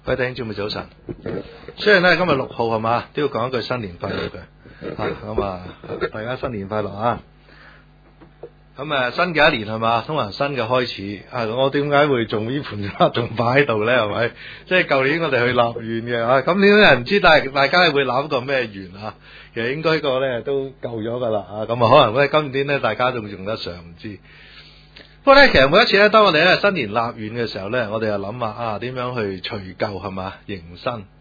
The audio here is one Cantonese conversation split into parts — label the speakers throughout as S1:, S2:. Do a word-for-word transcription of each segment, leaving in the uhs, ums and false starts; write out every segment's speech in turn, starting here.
S1: 各位弟兄姊妹早晨。雖然咧今日六號係嘛，都要講一句新年快樂嘅，吓咁啊，大家新年快樂啊！咁啊，新嘅一年係嘛，通常新嘅開始啊！我點解會種呢盆花仲擺喺度咧？係咪？即係舊年我哋去立願嘅啊，今年咧唔知大大家會立個咩願啊？其實應該個咧都夠咗噶啦啊！咁啊，可能咧今年咧大家仲用得上，唔知。不過咧，其實每一次咧，當我哋咧新年立願嘅時候咧，我哋又諗下啊，點樣去除舊係嘛，迎新。誒、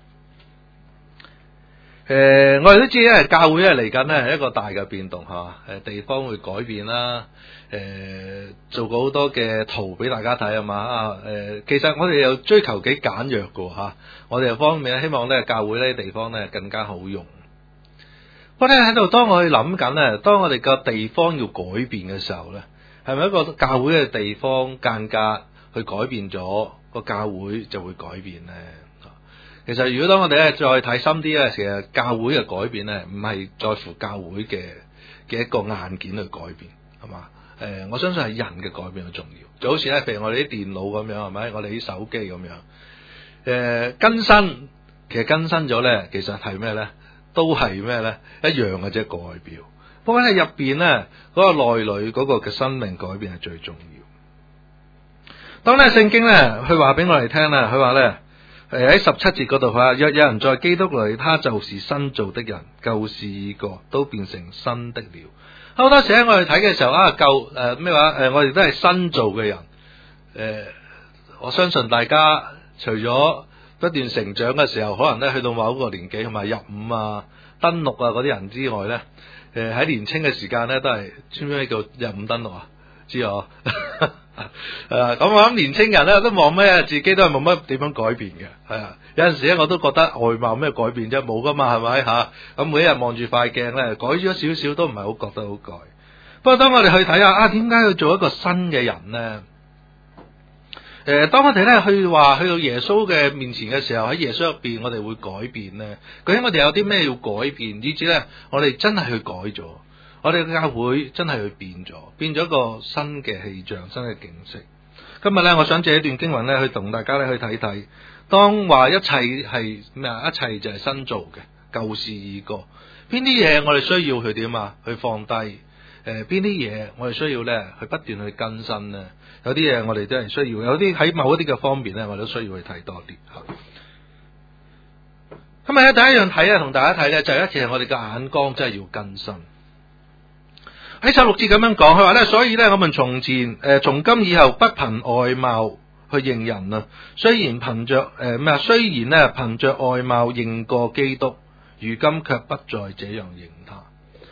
S1: 呃，我哋都知咧，教會咧嚟緊咧係一個大嘅變動係嘛，誒，地方會改變啦，誒、呃，做過好多嘅圖俾大家睇係嘛啊，誒、呃，其實我哋又追求幾簡約嘅吓，我哋又方面咧希望咧教會呢啲地方咧更加好用。不過咧喺度，當我去諗緊咧，當我哋個地方要改變嘅時候咧。係咪一個教會嘅地方間隔去改變咗，個教會就會改變呢？其實如果當我哋咧再睇深啲咧，其實教會嘅改變咧，唔係在乎教會嘅嘅一個硬件去改變，係嘛？誒、呃，我相信係人嘅改變好重要。就好似咧，譬如我哋啲電腦咁樣，係咪？我哋啲手機咁樣，誒、呃，更新其實更新咗咧，其實係咩咧？都係咩咧？一樣嘅啫，外表。不過喺入邊咧，嗰、那個內裏嗰個嘅生命改變係最重要。當咧聖經咧，佢話俾我哋聽咧，佢話咧，誒喺十七節嗰度佢話，若有人在基督裏，他就是新造的人，舊事已過，都變成新的了。好多時喺我哋睇嘅時候啊，舊誒咩話誒，我哋都係新造嘅人。誒、呃，我相信大家除咗不斷成長嘅時候，可能咧去到某一個年紀，同埋入伍啊、登錄啊嗰啲人之外咧。誒喺、呃、年青嘅時間咧，都係知唔知咩叫入伍登錄啊？知我誒咁我諗年青人咧都望咩，自己都係冇乜點樣改變嘅，係啊。有陣時咧我都覺得外貌咩改變啫，冇噶嘛，係咪吓？咁每一日望住塊鏡咧，改咗少少都唔係好覺得好改。不過當我哋去睇下啊，點解要做一個新嘅人咧？誒、呃，當我哋咧去話去到耶穌嘅面前嘅時候，喺耶穌入邊，我哋會改變咧。究竟我哋有啲咩要改變，以至咧我哋真係去改咗，我哋嘅教會真係去變咗，變咗一個新嘅氣象、新嘅景色。今日咧，我想借一段經文咧，去同大家咧去睇睇。當話一切係咩啊？一切就係新造嘅，舊事已過。邊啲嘢我哋需要去點啊？去放低。誒、呃，邊啲嘢我哋需要咧去不斷去更新咧？有啲嘢我哋都係需要，有啲喺某一啲嘅方面咧，我哋都需要去睇多啲吓。咁啊，第一樣睇啊，同大家睇咧，就係一其實我哋嘅眼光真係要更新。喺十六節咁樣講，佢話咧，所以咧，我們從前誒，從今以後不憑外貌去認人啊。雖然憑着誒咩啊，雖然咧憑着外貌認過基督，如今卻不再這樣認他。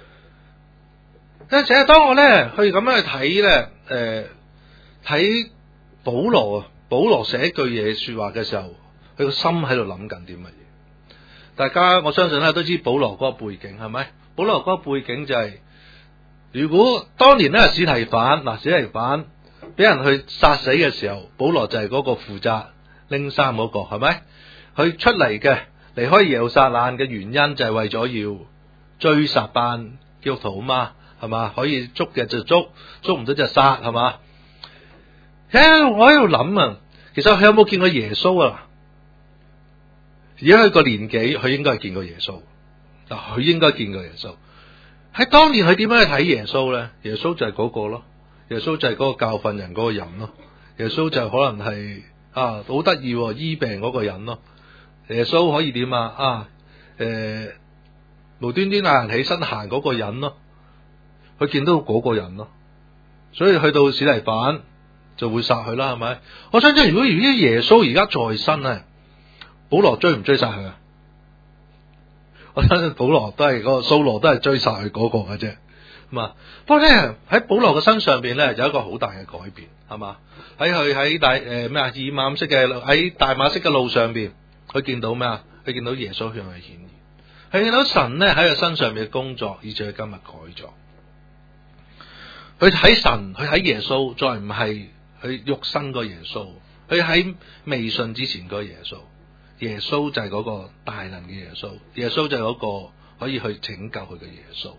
S1: 但係當我咧去咁樣去睇咧，誒、呃。睇保羅啊，保羅寫一句嘢說話嘅時候，佢個心喺度諗緊啲乜嘢？大家我相信咧都知保羅嗰個背景係咪？保羅嗰個背景就係、是，如果當年咧司提反嗱，司提反俾人去殺死嘅時候，保羅就係嗰個負責拎衫嗰個，係咪？佢出嚟嘅離開耶路撒冷嘅原因就係為咗要追殺班基督徒啊嘛，係嘛？可以捉嘅就捉，捉唔到就殺，係嘛？誒，我喺度諗啊，其實佢有冇見過耶穌啊？而家佢個年紀，佢應該係見過耶穌。嗱，佢應該見過耶穌。喺當年佢點樣去睇耶穌咧？耶穌就係嗰個咯，耶穌就係嗰個教訓人嗰個人咯。耶穌就可能係啊，好得意醫病嗰個人咯。耶穌可以點啊？啊，誒、呃，無端端嗌人起身行嗰個人咯。佢見到嗰個人咯，所以去到司提反就會殺佢啦，係咪？我想知如果如果耶穌而家在生啊，保羅追唔追殺佢啊？我相信保羅都係嗰個掃羅都係追殺佢嗰個嘅啫，咁啊。不過咧喺保羅嘅身上邊咧有一個好大嘅改變，係嘛？喺佢喺大誒咩啊？以馬忤斯嘅喺大馬色嘅路上邊，佢見到咩啊？佢見到耶穌向佢顯現，佢見到神咧喺佢身上面嘅工作，以至佢今日改咗。佢喺神，佢喺耶穌，再唔係。佢肉身個耶穌，佢喺未信之前個耶穌，耶穌就係嗰個大能嘅耶穌，耶穌就係嗰個可以去拯救佢嘅耶穌。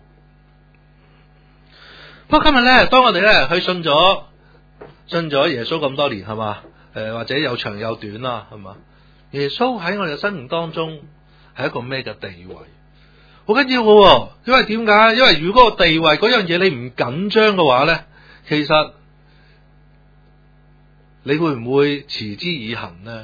S1: 不過今日咧，當我哋咧去信咗信咗耶穌咁多年，係嘛？誒、呃、或者有長有短啦，係嘛？ 耶穌喺我哋嘅生命當中係一個咩嘅地位？好緊要嘅，因為點解？因為如果個地位嗰樣嘢你唔緊張嘅話咧，其實你會唔會持之以恆咧？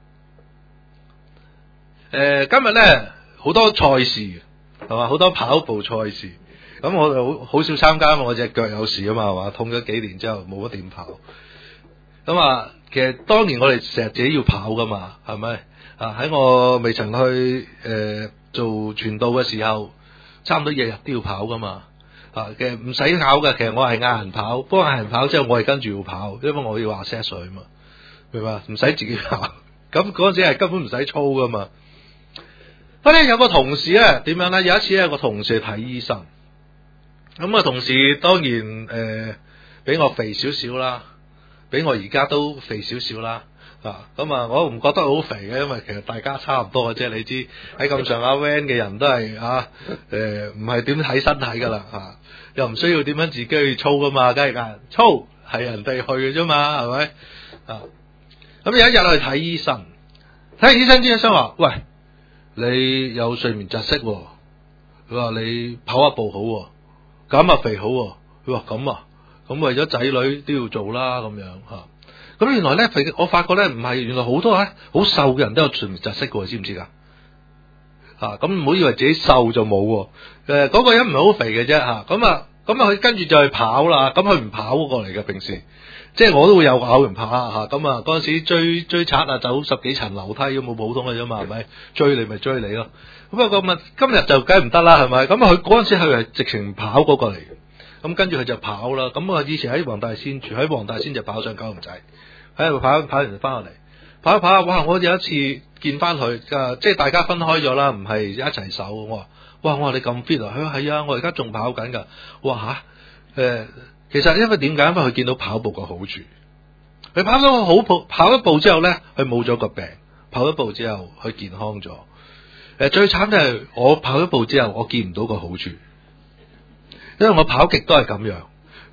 S1: 誒、呃，今日咧好多賽事係嘛，好多跑步賽事，咁我就好好少參加，因為我隻腳有事啊嘛，係嘛，痛咗幾年之後冇乜點跑。咁啊，其實當年我哋成日自己要跑噶嘛，係咪啊？喺我未曾去誒、呃、做傳道嘅時候，差唔多日日都要跑噶嘛。啊，其實唔使跑嘅，其實我係嗌人跑，不過嗌人跑之後，我係跟住要跑，因為我要話 set 水嘛，明嘛？唔使自己跑，咁嗰陣時係根本唔使操噶嘛。咁咧有個同事咧點樣咧？有一次咧有個同事去睇醫生，咁啊同事當然誒比我肥少少啦，比我而家都肥少少啦。啊，咁啊我唔覺得好肥嘅，因為其實大家差唔多嘅啫。你知喺咁上下 van 嘅人都係啊誒唔係點睇身體噶啦嚇，又唔需要點樣自己去操噶嘛，梗係嗌操係人哋去嘅啫嘛，係咪啊？咁有一日我去睇醫生，睇醫生啲醫生話：喂，你有睡眠窒息喎，佢話你跑下步好，減下肥好，佢話咁啊，咁為咗仔女都要做啦，咁樣吓。咁原來咧，我發覺咧唔係，原來好多咧好瘦嘅人都有睡眠窒息嘅，知唔知噶？吓，咁唔好以為自己瘦就冇，誒、呃，嗰、那個人唔係好肥嘅啫吓，咁啊，咁啊佢跟住就去跑啦，咁佢唔跑過嚟嘅平時。即係我都會有咬完跑吓，咁啊嗰陣時追追賊啊，走十幾層樓梯咁冇普通嘅啫嘛，係咪？追你咪追你咯。咁啊咁啊，今日就梗係唔得啦，係咪？咁啊佢嗰陣時佢係直情跑嗰個嚟嘅，咁跟住佢就跑啦。咁啊以前喺黃大仙住，喺黃大仙就跑上九龍仔，喺度跑跑完就翻落嚟，跑一跑，哇！我有一次見翻佢，啊，即係大家分開咗啦，唔係一齊手。我話：哇！我話你咁 fit 啊？佢話係啊，我而家仲跑緊噶。我話吓，誒、呃。其實因為點解？因為佢見到跑步嘅好處，佢跑咗個好步，跑一步之後咧，佢冇咗個病；跑一步之後，佢健康咗。誒，最慘就係我跑一步之後，我見唔到個好處，因為我跑極都係咁樣，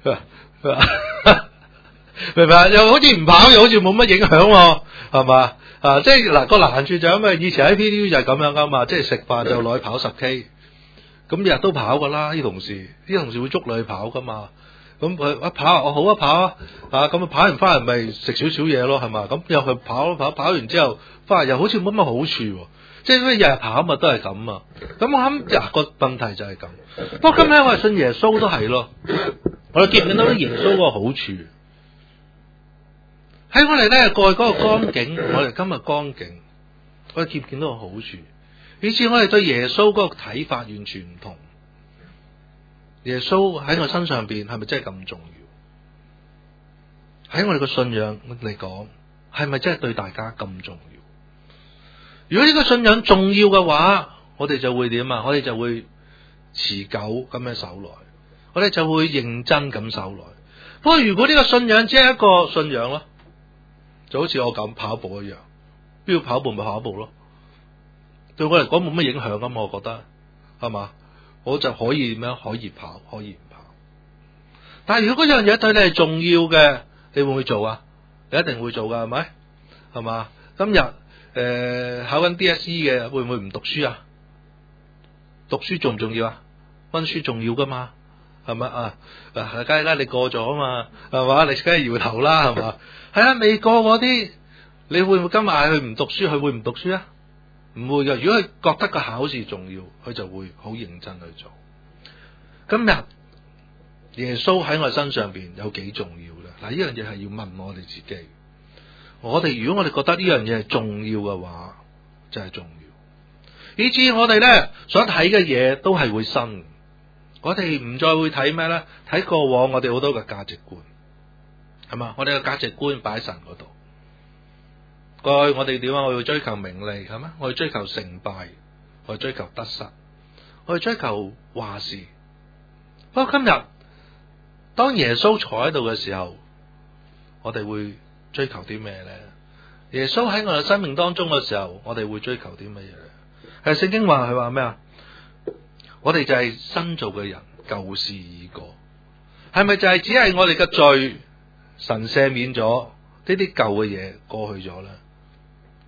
S1: 明唔明啊？又好似唔跑，又好似冇乜影響，係嘛？啊，即係嗱個難處就係因為以前喺 P T U 就係咁樣噶嘛，即係食飯就攞去跑十 K，咁日日都跑噶啦，啲同事，啲同事會捉你去跑噶嘛。咁佢一跑，我好一跑啊，啊咁啊跑完翻嚟咪食少少嘢咯，係嘛？咁又去跑跑跑完之後翻嚟又好似冇乜好處，即係咩日日跑咪都係咁啊！咁我諗嗱個問題就係咁。不過今日我哋信耶穌都係咯，我哋見唔見到啲耶穌嗰個好處？喺我哋咧過去嗰個光景，我哋今日光景，我哋見唔見到個好處？以至我哋對耶穌嗰個睇法完全唔同。耶穌喺我身上邊係咪真係咁重要？喺我哋個信仰嚟講，係咪真係對大家咁重要？如果呢個信仰重要嘅話，我哋就會點啊？我哋就會持久咁樣守來，我哋就會認真咁守來。不過如果呢個信仰只係一個信仰咯，就好似我咁跑步一樣，邊要跑步咪跑步咯，對我嚟講冇乜影響咁，我覺得係嘛？我就可以點樣？可以跑，可以唔跑。但係如果嗰樣嘢對你係重要嘅，你會唔會做啊？你一定會做噶，係咪？係嘛？今日誒、呃、考緊 D S E 嘅，會唔會唔讀書啊？讀書重唔重要啊？溫書重要噶嘛？係咪啊？梗係啦，你過咗啊嘛，係嘛？你梗係搖頭啦，係嘛？係啊，未過嗰啲，你會唔會今日嗌佢唔讀書？佢會唔讀書啊？唔會嘅，如果佢覺得個考試重要，佢就會好認真去做。今日耶穌喺我身上邊有幾重要咧？嗱，呢樣嘢係要問我哋自己。我哋如果我哋覺得呢樣嘢係重要嘅話，就係重要。以至我哋咧所睇嘅嘢都係會新。我哋唔再會睇咩咧？睇過往我哋好多嘅價值觀，係嘛？我哋嘅價值觀擺喺神嗰度。過去我哋點啊？我要追求名利，係咩？我要追求成敗，我要追求得失，我要追求話事。不過今日當耶穌坐喺度嘅時候，我哋會追求啲咩咧？耶穌喺我哋生命當中嘅時候，我哋會追求啲乜嘢咧？係聖經話佢話咩啊？我哋就係新造嘅人，舊事已過。係咪就係只係我哋嘅罪，神赦免咗呢啲舊嘅嘢過去咗咧？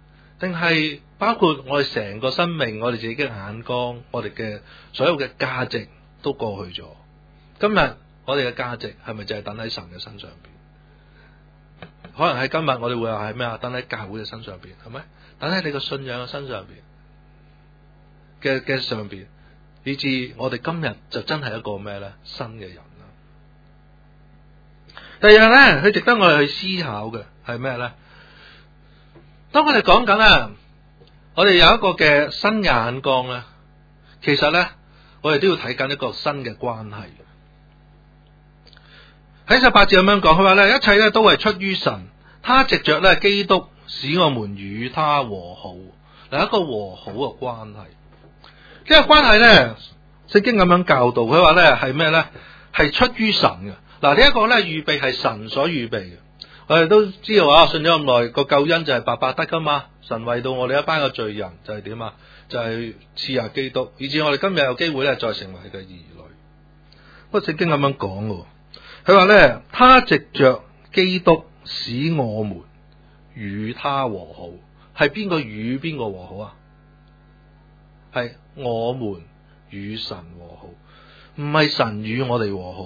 S1: 定係包括我哋成個生命，我哋自己嘅眼光，我哋嘅所有嘅價值都過去咗。今日我哋嘅價值係咪就係等喺神嘅身上邊？可能喺今日我哋會話係咩啊？等喺教會嘅身上邊，係咪？等喺你個信仰嘅身上邊嘅嘅上邊，以致我哋今日就真係一個咩咧？新嘅人啦。第二樣咧，佢值得我哋去思考嘅係咩咧？當我哋講緊啊，我哋有一個嘅新眼光咧，其實咧，我哋都要睇緊一個新嘅關係。喺十八節咁樣講，佢話咧，一切咧都係出於神，他藉着咧基督使我們與他和好，嗱，一個和好嘅關係。呢個關係咧，聖經咁樣教導，佢話咧係咩咧？係出於神嘅。嗱，呢一個咧預備係神所預備嘅。我哋都知道啊，信咗咁耐，個救恩就係白白得噶嘛。神為到我哋一班嘅罪人就係點啊？就係賜下基督，以至我哋今日有機會咧再成為佢嘅兒女。不過聖經咁樣講嘅。佢話咧，他藉着基督使我們與他和好，係邊個與邊個和好啊？係我們與神和好，唔係神與我哋和好。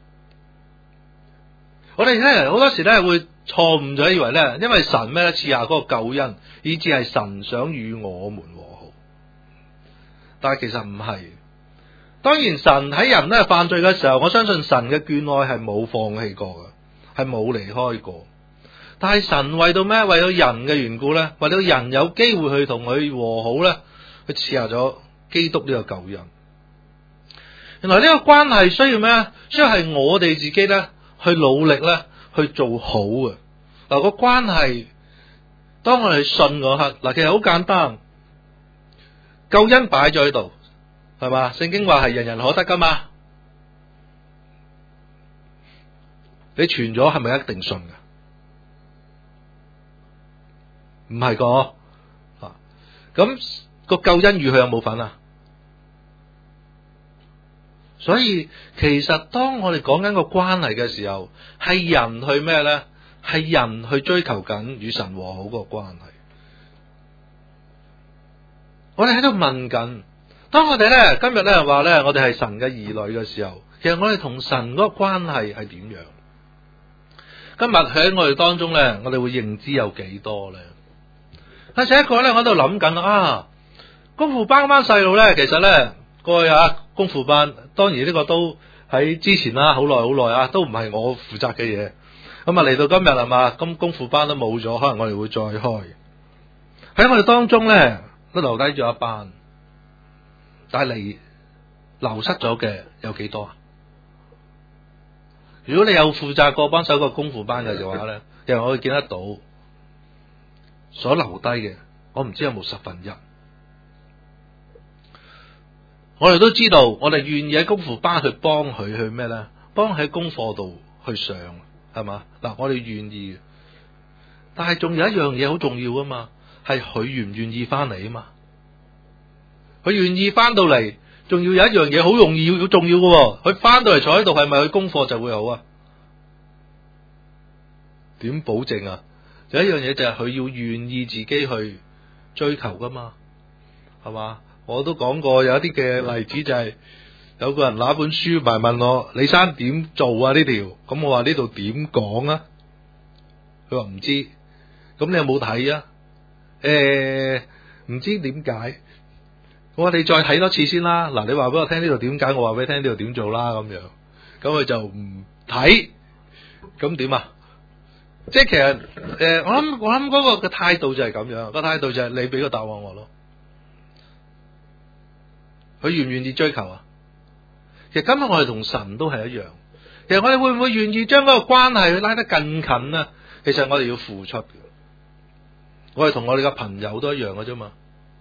S1: 我哋咧好多時咧會錯誤咗，以為咧，因為神咩咧賜下嗰個救恩，以致係神想與我們和好，但係其實唔係。當然神喺人咧犯罪嘅時候，我相信神嘅眷愛係冇放棄過嘅，係冇離開過。但係神為到咩？為到人嘅緣故咧，為到人有機會去同佢和好咧，佢賜下咗基督呢個救恩。原來呢個關係需要咩？需要係我哋自己咧去努力咧去做好嘅。嗱，個關係，當我哋信嗰刻，嗱，其實好簡單，救恩擺咗喺度。係嘛？聖經話係人人可得噶嘛？你傳咗係咪一定信噶？唔係個啊？咁個救恩與佢有冇份啊？所以其實當我哋講緊個關係嘅時候，係人去咩咧？係人去追求緊與神和好個關係。我哋喺度問緊。當我哋咧今日咧話咧，我哋係神嘅兒女嘅時候，其實我哋同神嗰個關係係點樣？今日喺我哋當中咧，我哋會認知有幾多咧？但係一個咧，我喺度諗緊啊，功夫班嗰班細路咧，其實咧過去啊，功夫班，當然呢個都喺之前啦，好耐好耐啊，都唔係我負責嘅嘢。咁啊嚟到今日係嘛，咁功夫班都冇咗，可能我哋會再開。喺我哋當中咧，都留低咗一班。但係嚟流失咗嘅有幾多啊？如果你有負責過幫手個功夫班嘅嘅話咧，其實我會見得到所留低嘅，我唔知有冇十分一。我哋都知道，我哋願意喺功夫班去幫佢去咩咧？幫喺功課度去上，係嘛？嗱，我哋願意嘅，但係仲有一樣嘢好重要啊嘛，係佢願唔願意翻嚟啊嘛。佢願意翻到嚟，仲要有一樣嘢好容易、好重要嘅。佢翻到嚟坐喺度，係咪佢功課就會好啊？點保證啊？有一樣嘢就係佢要願意自己去追求噶嘛，係嘛？我都講過有一啲嘅例子，就係有個人拿本書埋問我：李生點做啊？呢條咁我話呢度點講啊？佢話唔知。咁你有冇睇啊？誒、欸，唔知點解。我話你再睇多次先啦，嗱，你話俾我聽呢度點解，我話俾你聽呢度點做啦，咁樣，咁佢就唔睇，咁點啊？即係其實誒、呃，我諗我諗嗰個嘅態度就係咁樣，個態度就係你俾個答案我咯，佢願唔願意追求啊？其實今日我哋同神都係一樣，其實我哋會唔會願意將嗰個關係去拉得更近呢？其實我哋要付出嘅，我哋同我哋嘅朋友都一樣嘅啫嘛。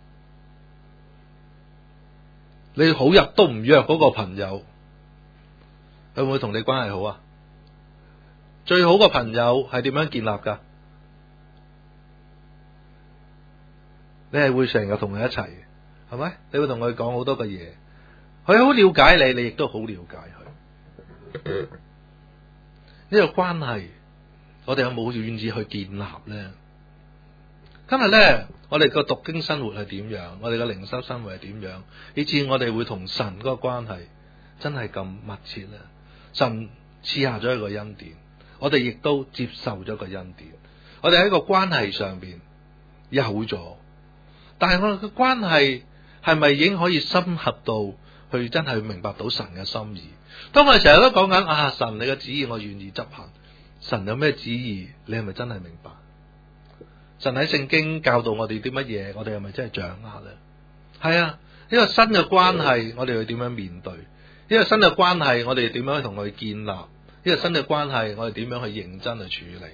S1: 你好日都唔約嗰個朋友，佢會唔會同你關係好啊？最好個朋友係點樣建立噶？你係會成日同佢一齊，係咪？你會同佢講好多嘅嘢，佢好了解你，你亦都好了解佢。呢個關係，我哋有冇願意去建立咧？ 今日咧，我哋個讀經生活係點樣？我哋嘅靈修生活係點樣？以至我哋會同神嗰個關係真係咁密切咧？神賜下咗一個恩典，我哋亦都接受咗個恩典。我哋喺個關係上邊有咗，但係我哋嘅關係係咪已經可以深合到去真係明白到神嘅心意？當我哋成日都講緊啊，神你嘅旨意我願意執行，神有咩旨意你係咪真係明白？神喺聖經教導我哋啲乜嘢，我哋係咪真係掌握咧？係啊，呢個新嘅關係我哋要點樣面對？呢個新嘅關係我哋點樣去同佢建立？呢個新嘅關係我哋點樣去認真去處理？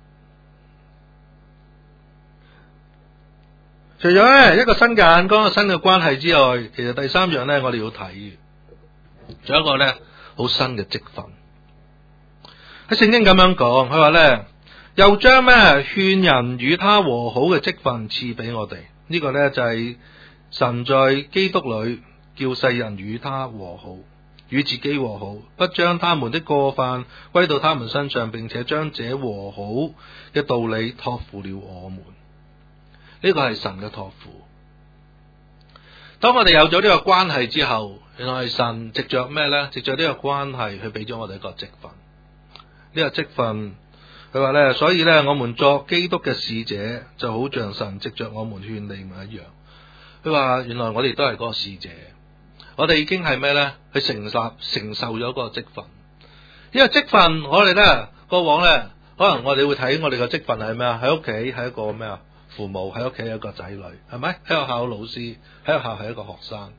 S1: 除咗咧一個新嘅眼光、新嘅關係之外，其實第三樣咧我哋要睇，仲有一個咧好新嘅職分。喺聖經咁樣講，佢話咧又將咩勸人與他和好嘅職分賜俾我哋。呢個咧就係神在基督裏叫世人與他和好，與自己和好，不將他們的過犯歸到他們身上，並且將這和好嘅道理託付了我們。呢個係神嘅託付。當我哋有咗呢個關係之後，原來係神藉着咩呢？藉着呢個關係去俾咗我哋一個職分。呢個職分，佢話呢，所以呢，我們作基督嘅使者，就好像神藉着我們勸你們一樣。佢話原來我哋都係嗰個使者，我哋已經係咩呢？去承受承受咗嗰個職分。呢個職分，我哋呢，過往呢，可能我哋會睇我哋嘅職分係咩啊？喺屋企係一個咩啊？父母，喺屋企有一個仔女，係咪？喺學校老師，喺學校係一個學生，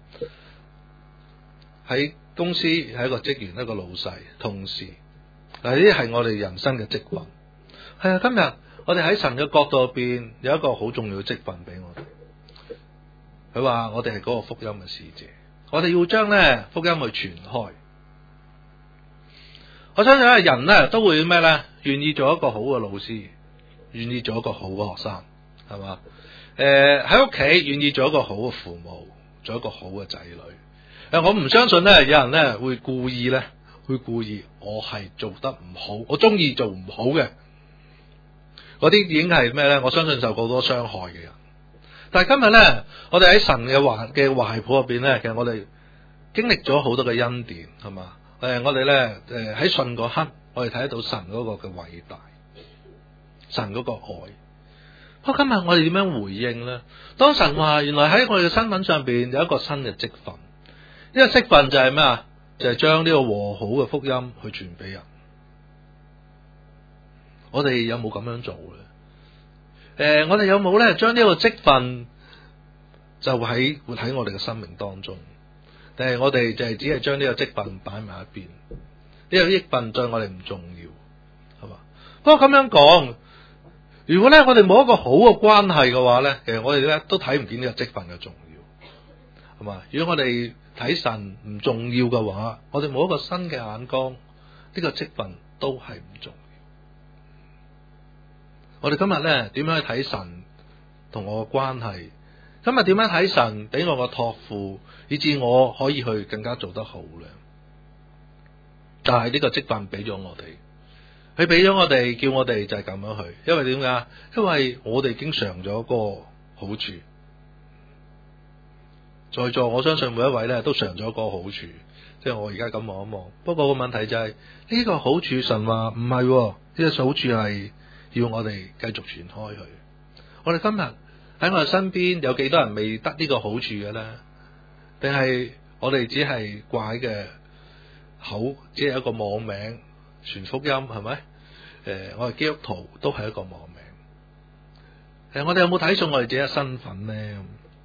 S1: 喺公司係一個職員，一個老細，同事。嗱，呢啲係我哋人生嘅職分。係啊，今日我哋喺神嘅角度入邊有一個好重要嘅職分俾我哋。佢話我哋係嗰個福音嘅使者，我哋要將咧福音去傳開。我相信咧人咧都會咩咧，願意做一個好嘅老師，願意做一個好嘅學生。係嘛？誒，喺屋企願意做一個好嘅父母，做一個好嘅仔女。誒、呃，我唔相信咧，有人咧會故意咧，會故意我係做得唔好，我中意做唔好嘅，嗰啲已經係咩咧？我相信受過好多傷害嘅人。但係今日咧，我哋喺神嘅懷嘅懷抱入邊咧，其實我哋經歷咗好多嘅恩典，係嘛？誒、呃，我哋咧誒喺信嗰刻，我哋睇得到神嗰個嘅偉大，神嗰個愛。不過今日我哋點樣回應呢？當神話原來喺我哋嘅身份上邊有一個新嘅職分，呢個職分就係咩啊？就係將呢個和好嘅福音去傳俾人。我哋有冇咁樣做咧？誒、呃，我哋有冇咧將呢個職分就喺活喺我哋嘅生命當中？定係我哋就係只係將呢個職分擺埋一邊？呢個職分對我哋唔重要，係嘛？不過咁樣講。如果咧我哋冇一個好嘅關係嘅話咧，其實我哋咧都睇唔見呢個職分嘅重要，係嘛？如果我哋睇神唔重要嘅話，我哋冇一個新嘅眼光，呢、這個職分都係唔重要。我哋今日咧點樣去睇神同我嘅關係？今日點樣睇神俾我個託付，以致我可以去更加做得好咧？但係呢個職分俾咗我哋。佢俾咗我哋，叫我哋就係咁樣去，因為點解？因為我哋已經嘗咗個好處，在座我相信每一位咧都嘗咗個好處，即係我而家咁望一望。不過個問題就係呢個好處，神話唔係，呢個好處係要我哋繼續傳開去。我哋今日喺我哋身邊有幾多人未得呢個好處嘅咧？定係我哋只係掛嘅口，只係一個網名？傳福音係咪？誒、呃，我哋基督徒都係一個網名。誒、呃，我哋有冇睇重我哋自己嘅身份咧？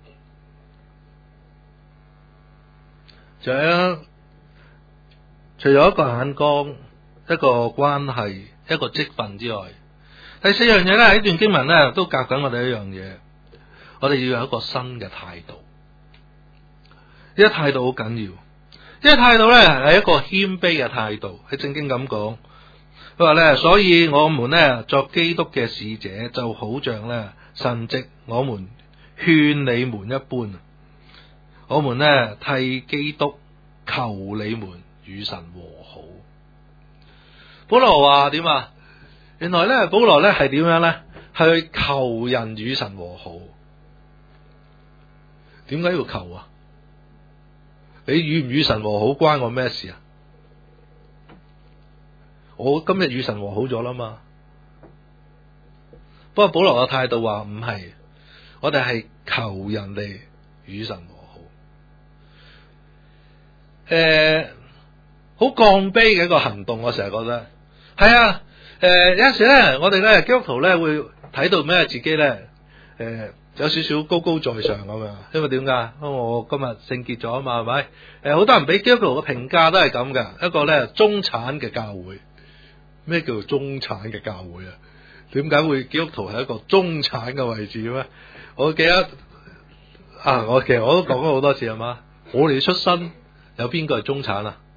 S1: 仲有，除咗一個眼光、一個關係、一個職分之外，第四樣嘢咧，喺段經文咧都教緊我哋一樣嘢，我哋要有一個新嘅態度。呢個態度好緊要。呢個態度咧係一個謙卑嘅態度，喺聖經咁講，佢話咧，所以我們咧作基督嘅使者，就好像咧神藉我們勸你們一般，我們咧替基督求你們與神和好。保羅話點啊？原來咧保羅咧係點樣咧？ 係去求人與神和好。點解要求啊？你與唔與神和好關我咩事啊？我今日與神和好咗啦嘛。不過保羅嘅態度話唔係，我哋係求人哋與神和好。誒、呃，好降卑嘅一個行動，我成日覺得係啊。誒、呃，有陣時咧，我哋咧基督徒咧會睇到咩自己咧，誒、呃，有少少高高在上咁樣。因為點解？因為我今日聖潔咗啊嘛，係咪？誒、呃，好多人俾基督徒嘅評價都係咁噶，一個咧中產嘅教會。咩叫做中產嘅教會啊？點解會基督徒係一個中產嘅位置咩？我記得啊，我其實我都講咗好多次係嘛，我哋出身有邊個係中產啊？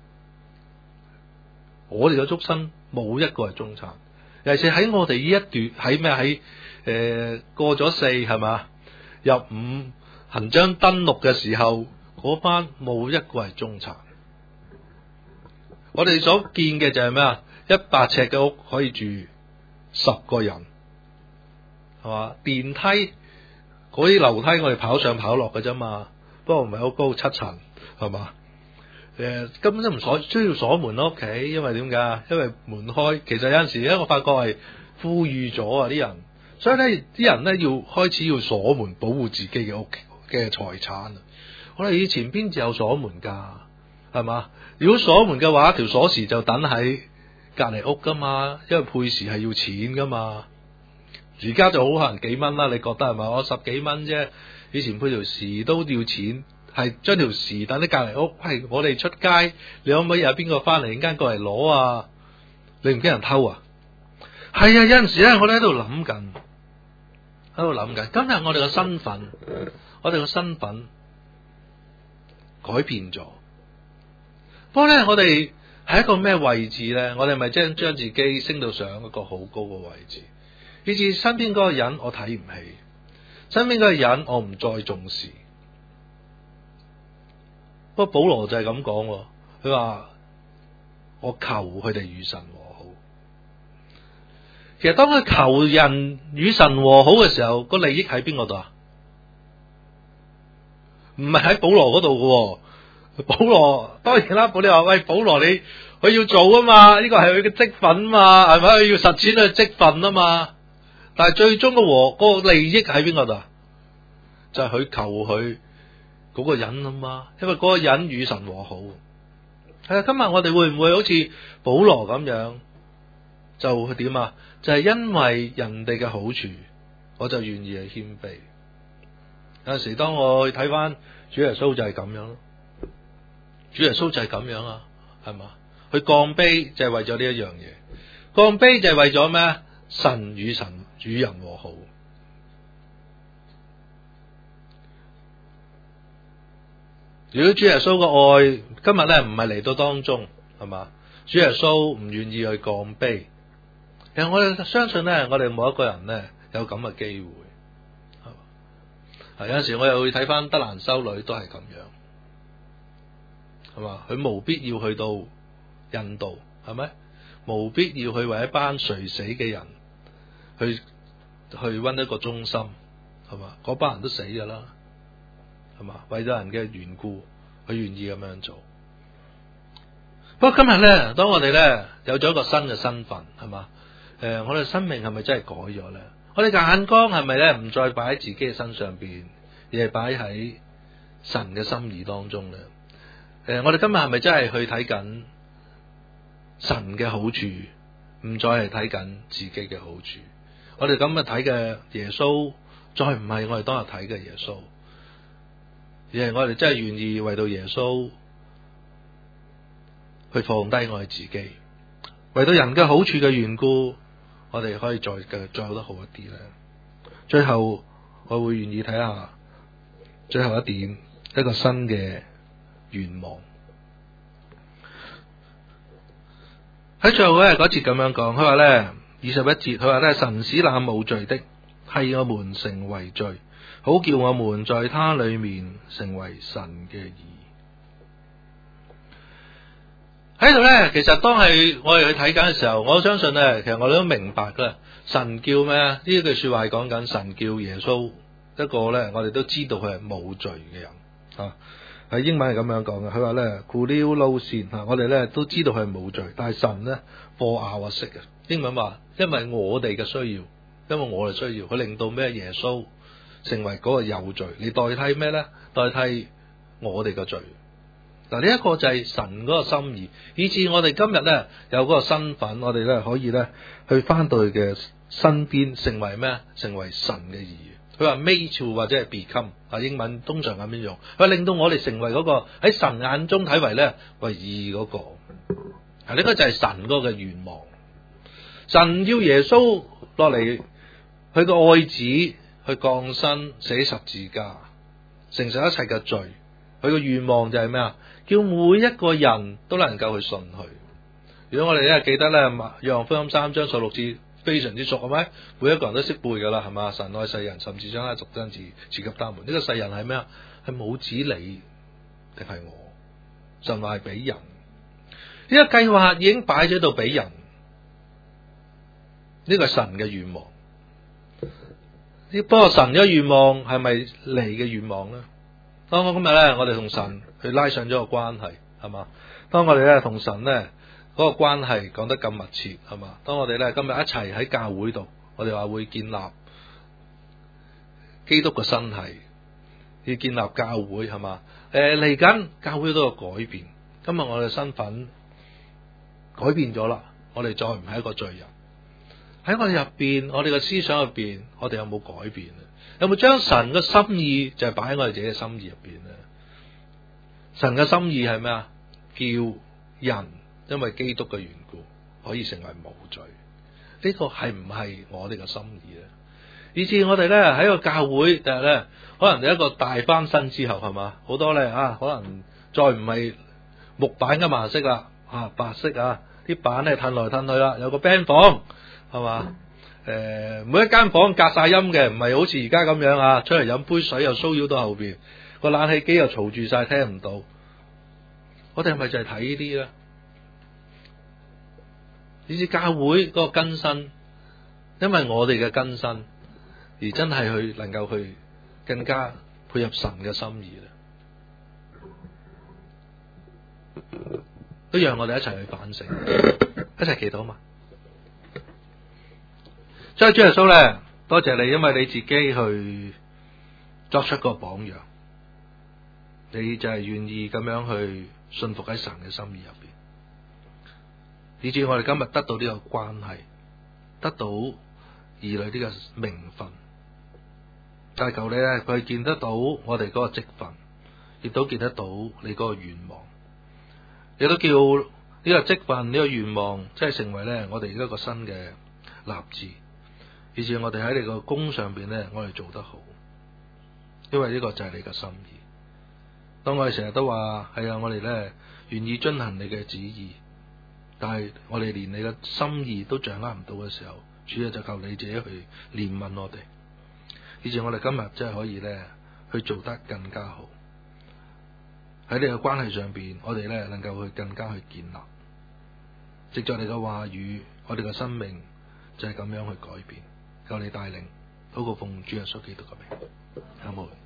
S1: 我哋嘅出身冇一個係中產，尤其是喺我哋呢一段喺咩喺誒過咗四係嘛，入五行將登陸嘅時候，嗰班冇一個係中產。我哋所見嘅就係咩啊？一百尺嘅屋可以住十個人，係嘛？電梯嗰啲樓梯我哋跑上跑落嘅啫嘛，不過唔係好高，七層係嘛？誒、呃，根本都唔鎖，需要鎖門咯屋企，因為點解？因為門開，其實有陣時咧，我發覺係富裕咗啊啲人，所以咧啲人咧要開始要鎖門保護自己嘅屋企嘅財產。我哋以前邊有鎖門噶，係嘛？如果鎖門嘅話，條鎖匙就等喺隔籬屋噶嘛，因為配匙係要錢噶嘛。而家就好可能幾蚊啦，你覺得係咪？我十幾蚊啫，以前配條匙都要錢，係將條匙等喺隔籬屋。係我哋出街，你可唔可以有邊個翻嚟陣間過嚟攞啊？你唔驚人偷啊？係啊，有陣時咧，我哋喺度諗緊，喺度諗緊。今日我哋嘅身份，我哋嘅身份改變咗。不過咧，我哋係一個咩位置咧？我哋咪將將自己升到上一個好高嘅位置，以至身邊嗰個人我睇唔起，身邊嗰個人我唔再重視。不過保羅就係咁講，佢話我求佢哋與神和好。其實當佢求人與神和好嘅時候，個利益喺邊個度啊？唔係喺保羅嗰度嘅。保羅當然啦，保羅話喂，保羅你佢要做啊嘛，呢個係佢嘅職分啊嘛，係咪？佢要實踐佢嘅職分啊嘛。但係最終嘅和嗰個利益喺邊個度啊？就係、是、佢求佢嗰個人啊嘛，因為嗰個人與神和好。係啊，今日我哋會唔會好似保羅咁樣就點啊？就係、是、因為人哋嘅好處，我就願意去謙卑。有陣時當我去睇翻主耶穌就係咁樣咯。主耶穌就係咁樣啊，係嘛？佢降卑就係為咗呢一樣嘢，降卑就係為咗咩？神與神與人和好。如果主耶穌嘅愛今日咧唔係嚟到當中，係嘛？主耶穌唔願意去降卑，其實我哋相信咧，我哋冇一個人咧有咁嘅機會，係嘛？係有陣時我又會睇翻德蘭修女都係咁樣。係嘛？佢無必要去到印度，係咪？無必要去為一班垂死嘅人去去搵一個中心，係嘛？嗰班人都死㗎啦，係嘛？為咗人嘅緣故，佢願意咁樣做。不過今日咧，當我哋咧有咗一個新嘅身份，係嘛？誒、呃，我哋生命係咪真係改咗咧？我哋嘅眼光係咪咧唔再擺喺自己嘅身上邊，而係擺喺神嘅心意當中咧？誒、呃，我哋今日係咪真係去睇緊神嘅好處，唔再係睇緊自己嘅好處？我哋今日睇嘅耶穌，再唔係我哋當日睇嘅耶穌，而係我哋真係願意為到耶穌去放低我哋自己，為到人嘅好處嘅緣故，我哋可以再嘅再做得好一啲咧。最後我會願意睇下最後一點，一個新嘅願望。喺最後嗰日嗰節咁樣講，佢話咧二十一節，佢話咧神使那無罪的替我們成為罪，好叫我們在他裏面成為神嘅義。 喺度咧，其實當係我哋去睇緊嘅時候，我相信咧，其實我哋都明白噶啦。神叫咩？呢句說話係講緊神叫耶穌一個咧，我哋都知道佢係冇罪嘅人啊。喺英文係咁樣講嘅，佢話咧 ，Kulil lo sin 啊，我哋咧都知道佢係冇罪，但係神咧 for our sake 嘅。英文話，因為我哋嘅需要，因為我哋需要，佢令到咩耶穌成為嗰個有罪，你代替咩咧？代替我哋嘅罪。嗱，呢一個就係神嗰個心意，以致我哋今日咧有嗰個身份，我哋咧可以咧去翻到佢嘅身邊，成為咩？成為神嘅兒。佢話 made to 或者係 become 啊，英文通常咁樣用，佢令到我哋成為嗰個喺神眼中睇為咧為義嗰個。啊，呢個就係神嗰個嘅願望。神要耶穌落嚟，佢個愛子去降生，寫十字架，承受一切嘅罪。佢個願望就係咩啊？叫每一個人都能夠去信佢。如果我哋咧記得咧《約翰福音》三章十六節非常之熟，係咪？每一個人都識背噶啦，係嘛？神愛世人，甚至將他獨生子賜給他們。呢、這個世人係咩啊？係母子你定係我？神話係俾人，呢、這個計劃已經擺咗喺度俾人。呢、這個係神嘅願望。不過神嘅願望係咪你嘅願望咧？當我今日咧，我哋同神去拉上咗個關係，係嘛？當我哋咧同神咧嗰個關係講得咁密切，係嘛？當我哋咧今日一齊喺教會度，我哋話會建立基督嘅身體，要建立教會，係嘛？誒嚟緊教會都有改變。今日我哋身份改變咗啦，我哋再唔係一個罪人。喺我哋入邊，我哋嘅思想入邊，我哋有冇改變？有冇將神嘅心意就係擺喺我哋自己嘅心意入邊咧？神嘅心意係咩啊？叫人因為基督嘅緣故可以成為無罪。呢個係唔係我哋嘅心意咧？以至我哋咧喺個教會，第日咧可能有一個大翻身之後，係嘛？好多咧啊，可能再唔係木板嘅顏色啦，啊白色啊，啲板咧褪來褪去啦，有個 band 房，係嘛？誒、呃，每一間房隔晒音嘅，唔係好似而家咁樣啊！出嚟飲杯水又騷擾到後邊，個冷氣機又嘈住晒，聽唔到。我哋係咪就係睇呢啲咧？以至教會嗰個更新，因為我哋嘅更新，而真係去能夠去更加配合神嘅心意咧，都讓我哋一齊去反省，一齊祈禱嘛。所以主耶穌咧，多謝你，因為你自己去作出個榜樣，你就係願意咁樣去信服喺神嘅心意入邊，以至我哋今日得到呢個關係，得到兒女呢個名分。就係求你咧，佢見得到我哋嗰個職分，亦都見得到你嗰個願望，亦都叫呢個職分、呢個願望，即係成為咧我哋一個新嘅立志。以至我哋喺你個工上邊咧，我哋做得好，因為呢個就係你嘅心意。當我哋成日都話係啊，我哋咧願意遵行你嘅旨意，但係我哋連你嘅心意都掌握唔到嘅時候，主要就求你自己去憐憫我哋，以至我哋今日真係可以咧去做得更加好。喺你嘅關係上邊，我哋咧能夠去更加去建立，藉着你嘅話語，我哋嘅生命就係咁樣去改變。求你帶領，禱告奉主耶穌基督嘅名，阿門。